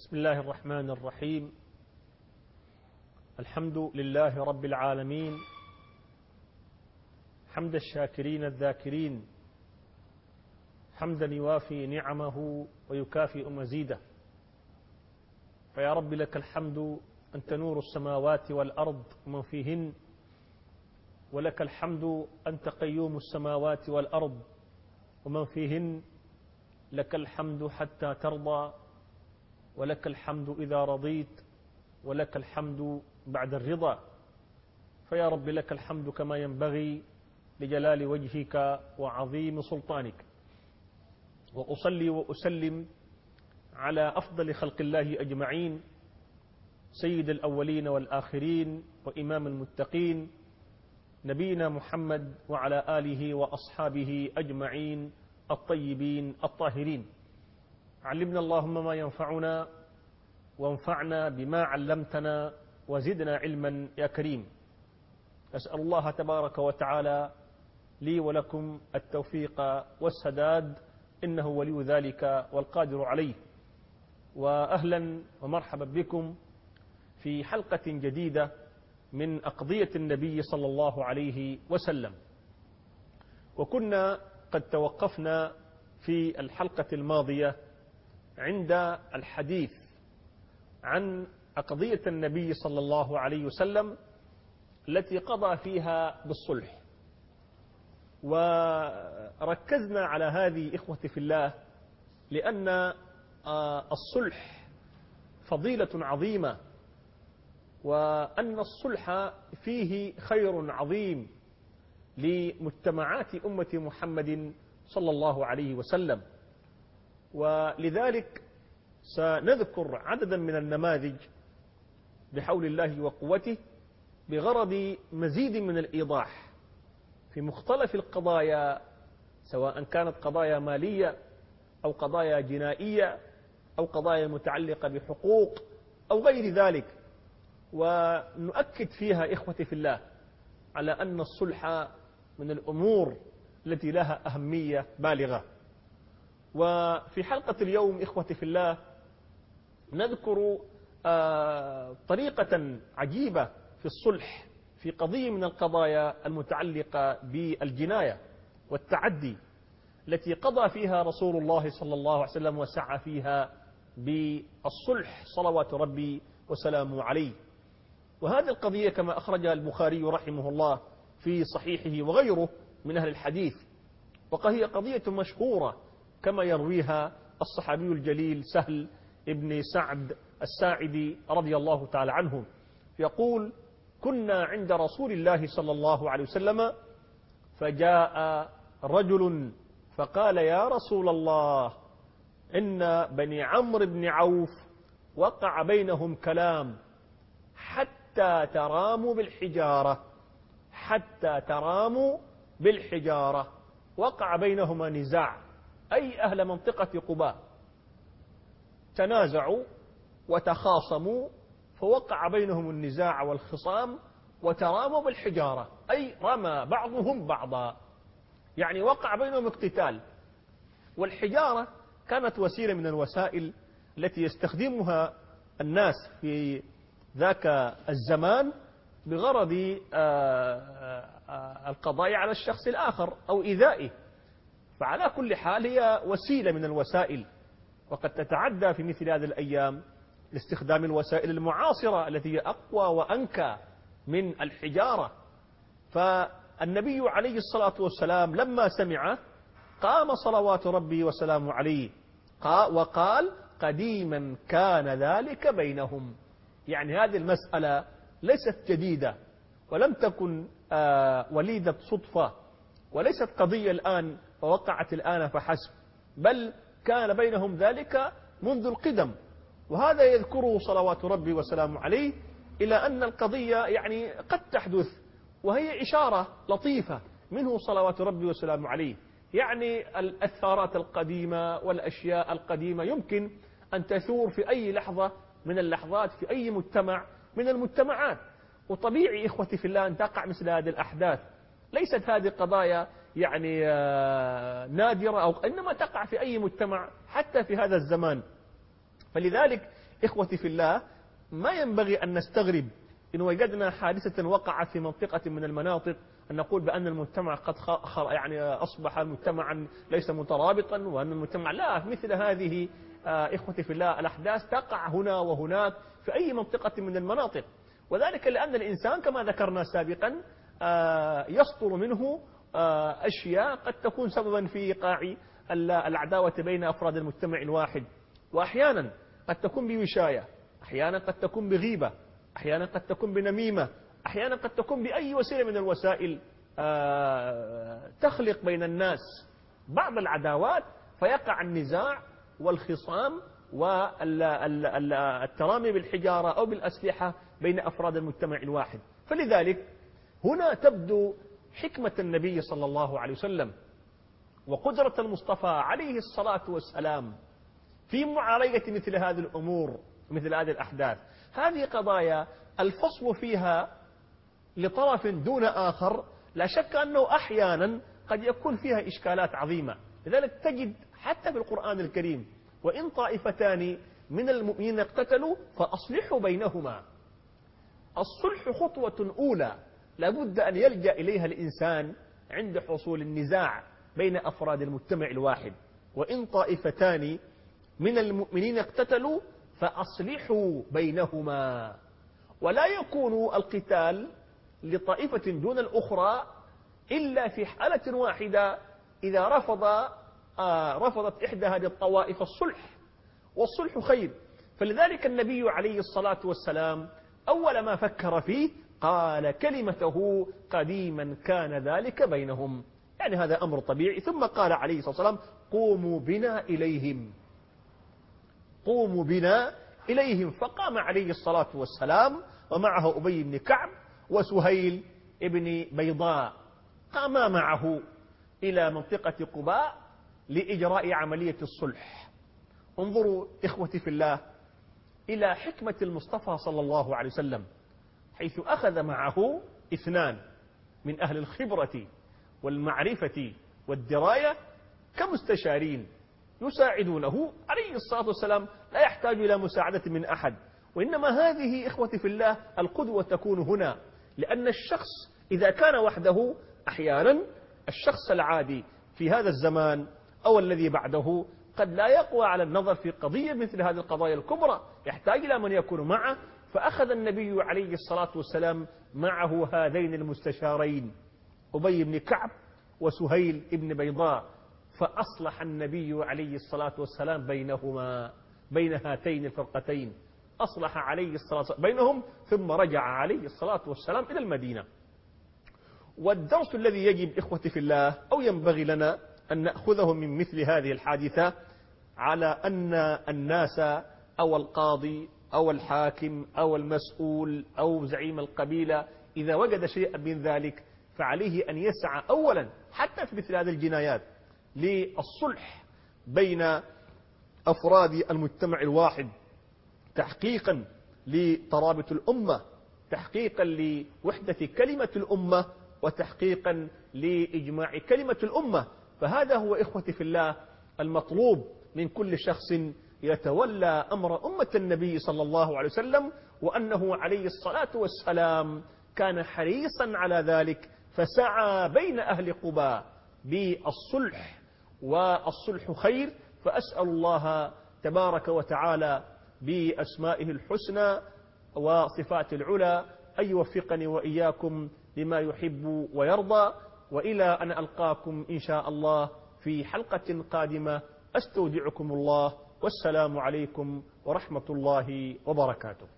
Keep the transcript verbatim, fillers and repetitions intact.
بسم الله الرحمن الرحيم. الحمد لله رب العالمين، حمد الشاكرين الذاكرين، حمدا يوافي نعمه ويكافئ مزيده. فيا رب لك الحمد، أنت نور السماوات والأرض ومن فيهن، ولك الحمد أنت قيوم السماوات والأرض ومن فيهن، لك الحمد حتى ترضى، ولك الحمد إذا رضيت، ولك الحمد بعد الرضا. فيا رب لك الحمد كما ينبغي لجلال وجهك وعظيم سلطانك. وأصلي وأسلم على أفضل خلق الله أجمعين، سيد الأولين والآخرين وإمام المتقين، نبينا محمد وعلى آله وأصحابه أجمعين الطيبين الطاهرين. علمنا اللهم ما ينفعنا، وانفعنا بما علمتنا، وزدنا علما يا كريم. أسأل الله تبارك وتعالى لي ولكم التوفيق والسداد، إنه ولي ذلك والقادر عليه. وأهلا ومرحبا بكم في حلقة جديدة من أقضية النبي صلى الله عليه وسلم. وكنا قد توقفنا في الحلقة الماضية عند الحديث عن أقضية النبي صلى الله عليه وسلم التي قضى فيها بالصلح، وركزنا على هذه إخوتي في الله، لأن الصلح فضيلة عظيمة، وأن الصلح فيه خير عظيم لمجتمعات أمة محمد صلى الله عليه وسلم. ولذلك سنذكر عددا من النماذج بحول الله وقوته بغرض مزيد من الإيضاح في مختلف القضايا، سواء كانت قضايا مالية أو قضايا جنائية أو قضايا متعلقة بحقوق أو غير ذلك. ونؤكد فيها إخوتي في الله على أن الصلح من الأمور التي لها أهمية بالغة. وفي حلقة اليوم إخوتي في الله نذكر طريقة عجيبة في الصلح في قضية من القضايا المتعلقة بالجناية والتعدي، التي قضى فيها رسول الله صلى الله عليه وسلم وسعى فيها بالصلح صلوات ربي وسلامه عليه. وهذه القضية كما أخرجها البخاري رحمه الله في صحيحه وغيره من أهل الحديث، وهي قضية مشهورة كما يرويها الصحابي الجليل سهل ابن سعد الساعدي رضي الله تعالى عنه، يقول: كنا عند رسول الله صلى الله عليه وسلم فجاء رجل فقال: يا رسول الله، إن بني عمرو بن عوف وقع بينهم كلام حتى تراموا بالحجارة، حتى تراموا بالحجارة، وقع بينهما نزاع، أي أهل منطقة قباء تنازعوا وتخاصموا، فوقع بينهم النزاع والخصام وتراموا بالحجارة، أي رمى بعضهم بعضا، يعني وقع بينهم اقتتال. والحجارة كانت وسيلة من الوسائل التي يستخدمها الناس في ذاك الزمان بغرض القضاء على الشخص الآخر أو إيذائه. فعلى كل حال هي وسيلة من الوسائل، وقد تتعدى في مثل هذه الأيام لاستخدام الوسائل المعاصرة التي هي أقوى وأنكى من الحجارة. فالنبي عليه الصلاة والسلام لما سمع قام صلوات ربي وسلامه عليه وقال: قديما كان ذلك بينهم. يعني هذه المسألة ليست جديدة، ولم تكن وليدة صدفة، وليست قضية الآن ووقعت الآن فحسب، بل كان بينهم ذلك منذ القدم. وهذا يذكره صلوات ربي وسلامه عليه إلى أن القضية يعني قد تحدث، وهي إشارة لطيفة منه صلوات ربي وسلامه عليه. يعني الأثارات القديمة والأشياء القديمة يمكن أن تثور في أي لحظة من اللحظات في أي مجتمع من المجتمعات، وطبيعي إخوتي في الله أن تقع مثل هذه الأحداث. ليست هذه قضايا يعني نادرة، أو إنما تقع في أي مجتمع حتى في هذا الزمان. فلذلك إخوتي في الله ما ينبغي أن نستغرب إن وجدنا حادثة وقعت في منطقة من المناطق أن نقول بأن المجتمع قد يعني أصبح مجتمعا ليس مترابطا، وأن المجتمع لا. مثل هذه إخوتي في الله الأحداث تقع هنا وهناك في أي منطقة من المناطق، وذلك لأن الإنسان كما ذكرنا سابقا يصدر منه أشياء قد تكون سببا في إيقاع العداوة بين أفراد المجتمع الواحد، وأحيانا قد تكون بوشاية، أحيانا قد تكون بغيبة، أحيانا قد تكون بنميمة، أحيانا قد تكون بأي وسيلة من الوسائل تخلق بين الناس بعض العداوات، فيقع النزاع والخصام والترامي بالحجارة أو بالأسلحة بين أفراد المجتمع الواحد. فلذلك هنا تبدو حكمة النبي صلى الله عليه وسلم وقدرة المصطفى عليه الصلاة والسلام في معالجة مثل هذه الأمور، مثل هذه الأحداث. هذه قضايا الفصل فيها لطرف دون آخر لا شك أنه أحيانا قد يكون فيها إشكالات عظيمة. لذلك تجد حتى في القرآن الكريم: وإن طائفتان من المؤمنين اقتتلوا فأصلحوا بينهما. الصلح خطوة أولى لابد أن يلجأ إليها الإنسان عند حصول النزاع بين أفراد المجتمع الواحد. وإن طائفتان من المؤمنين اقتتلوا فأصلحوا بينهما. ولا يكون القتال لطائفة دون الأخرى إلا في حالة واحدة، إذا رفض آه رفضت إحدى هذه الطوائف الصلح، والصلح خير. فلذلك النبي عليه الصلاة والسلام أول ما فكر فيه قال كلمته قديما كان ذلك بينهم، يعني هذا أمر طبيعي. ثم قال عليه الصلاة والسلام: قوموا بنا إليهم، قوموا بنا إليهم. فقام عليه الصلاة والسلام ومعه أبي بن كعب وسهيل بن بيضاء، قاما معه إلى منطقة قباء لإجراء عملية الصلح. انظروا إخوتي في الله إلى حكمة المصطفى صلى الله عليه وسلم، حيث أخذ معه اثنان من أهل الخبرة والمعرفة والدراية كمستشارين يساعدونه. عليه الصلاة والسلام لا يحتاج إلى مساعدة من أحد، وإنما هذه إخوتي في الله القدوة تكون هنا، لأن الشخص إذا كان وحده أحيانا الشخص العادي في هذا الزمان أو الذي بعده قد لا يقوى على النظر في قضية مثل هذه القضايا الكبرى، يحتاج إلى من يكون معه. فأخذ النبي عليه الصلاة والسلام معه هذين المستشارين أبي بن كعب وسهيل بن بيضاء، فأصلح النبي عليه الصلاة والسلام بينهما، بين هاتين الفرقتين، أصلح عليه الصلاة والسلام بينهم، ثم رجع عليه الصلاة والسلام إلى المدينة. والدرس الذي يجب إخوتي في الله أو ينبغي لنا أن نأخذه من مثل هذه الحادثة على أن الناس أو القاضي أو الحاكم أو المسؤول أو زعيم القبيلة إذا وجد شيئا من ذلك فعليه أن يسعى أولا حتى في مثل هذه الجنايات للصلح بين أفراد المجتمع الواحد، تحقيقا لترابط الأمة، تحقيقا لوحدة كلمة الأمة، وتحقيقا لإجماع كلمة الأمة. فهذا هو إخوتي في الله المطلوب من كل شخص يتولى أمر أمة النبي صلى الله عليه وسلم، وأنه عليه الصلاة والسلام كان حريصا على ذلك، فسعى بين أهل قباء بالصلح، والصلح خير. فأسأل الله تبارك وتعالى بأسمائه الحسنى وصفات العلى أن يوفقني وإياكم لما يحب ويرضى، وإلى أن ألقاكم إن شاء الله في حلقة قادمة. أستودعكم الله، والسلام عليكم ورحمة الله وبركاته.